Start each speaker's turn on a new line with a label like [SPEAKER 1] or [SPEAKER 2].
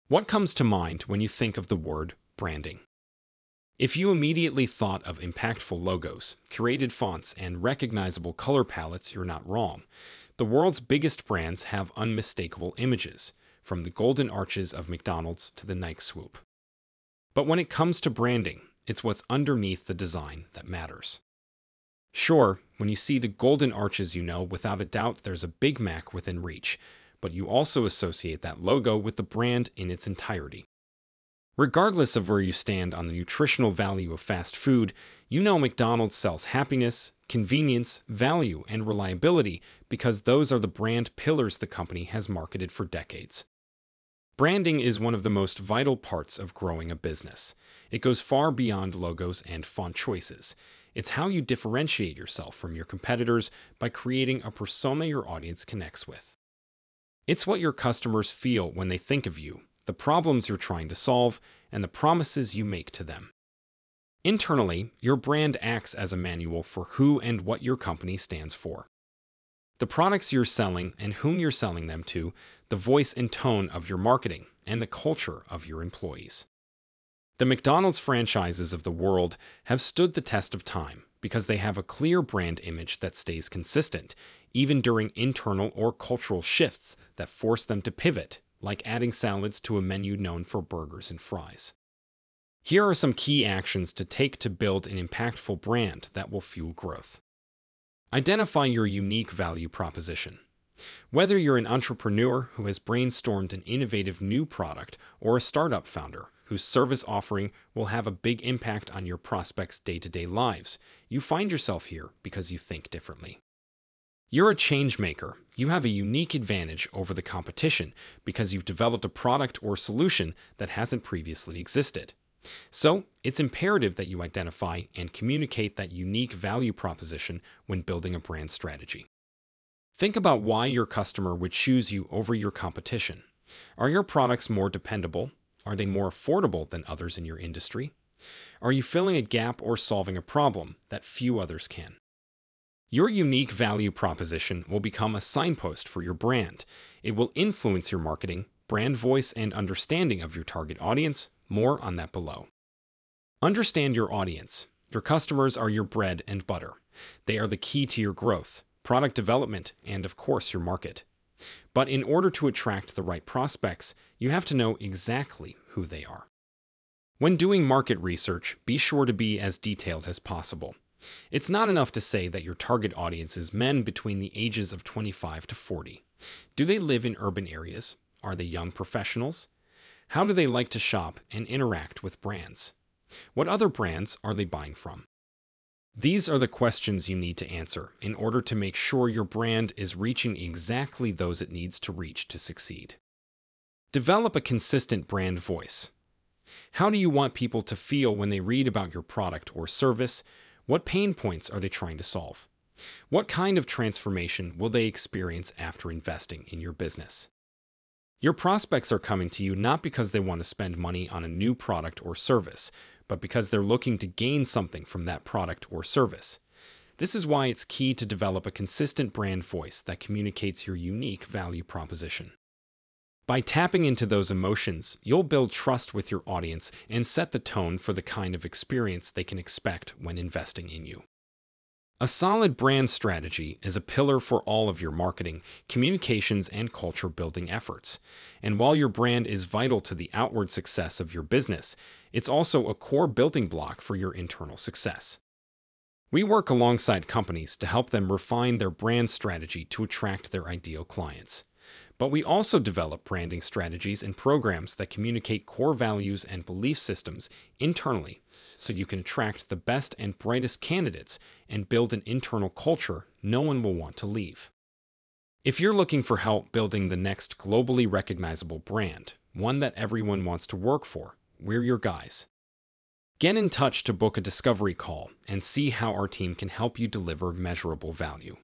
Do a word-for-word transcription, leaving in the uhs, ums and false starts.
[SPEAKER 1] What comes to mind when you think of the word branding? If you immediately thought of impactful logos, curated fonts, and recognizable color palettes, you're not wrong. The world's biggest brands have unmistakable images, from the golden arches of McDonald's to the Nike swoop. But when it comes to branding, it's what's underneath the design that matters. Sure, when you see the golden arches, you know without a doubt there's a Big Mac within reach, but you also associate that logo with the brand in its entirety. Regardless of where you stand on the nutritional value of fast food, you know McDonald's sells happiness, convenience, value, and reliability because those are the brand pillars the company has marketed for decades. Branding is one of the most vital parts of growing a business. It goes far beyond logos and font choices. It's how you differentiate yourself from your competitors by creating a persona your audience connects with. It's what your customers feel when they think of you, the problems you're trying to solve, and the promises you make to them. Internally, your brand acts as a manual for who and what your company stands for. The products you're selling and whom you're selling them to, the voice and tone of your marketing, and the culture of your employees. The McDonald's franchises of the world have stood the test of time because they have a clear brand image that stays consistent, even during internal or cultural shifts that force them to pivot, like adding salads to a menu known for burgers and fries. Here are some key actions to take to build an impactful brand that will fuel growth. Identify your unique value proposition. Whether you're an entrepreneur who has brainstormed an innovative new product or a startup founder whose service offering will have a big impact on your prospects' day-to-day lives, you find yourself here because you think differently. You're a change maker. You have a unique advantage over the competition because you've developed a product or solution that hasn't previously existed. So, it's imperative that you identify and communicate that unique value proposition when building a brand strategy. Think about why your customer would choose you over your competition. Are your products more dependable? Are they more affordable than others in your industry? Are you filling a gap or solving a problem that few others can? Your unique value proposition will become a signpost for your brand. It will influence your marketing, brand voice, and understanding of your target audience. More on that below. Understand your audience. Your customers are your bread and butter. They are the key to your growth, product development, and of course your market. But in order to attract the right prospects, you have to know exactly who they are. When doing market research, be sure to be as detailed as possible. It's not enough to say that your target audience is men between the ages of twenty-five to forty. Do they live in urban areas? Are they young professionals? How do they like to shop and interact with brands? What other brands are they buying from? These are the questions you need to answer in order to make sure your brand is reaching exactly those it needs to reach to succeed. Develop a consistent brand voice. How do you want people to feel when they read about your product or service? What pain points are they trying to solve? What kind of transformation will they experience after investing in your business? Your prospects are coming to you not because they want to spend money on a new product or service, but because they're looking to gain something from that product or service. This is why it's key to develop a consistent brand voice that communicates your unique value proposition. By tapping into those emotions, you'll build trust with your audience and set the tone for the kind of experience they can expect when investing in you. A solid brand strategy is a pillar for all of your marketing, communications, and culture building efforts. And while your brand is vital to the outward success of your business, it's also a core building block for your internal success. We work alongside companies to help them refine their brand strategy to attract their ideal clients. But we also develop branding strategies and programs that communicate core values and belief systems internally so you can attract the best and brightest candidates and build an internal culture no one will want to leave. If you're looking for help building the next globally recognizable brand, one that everyone wants to work for, we're your guys. Get in touch to book a discovery call and see how our team can help you deliver measurable value.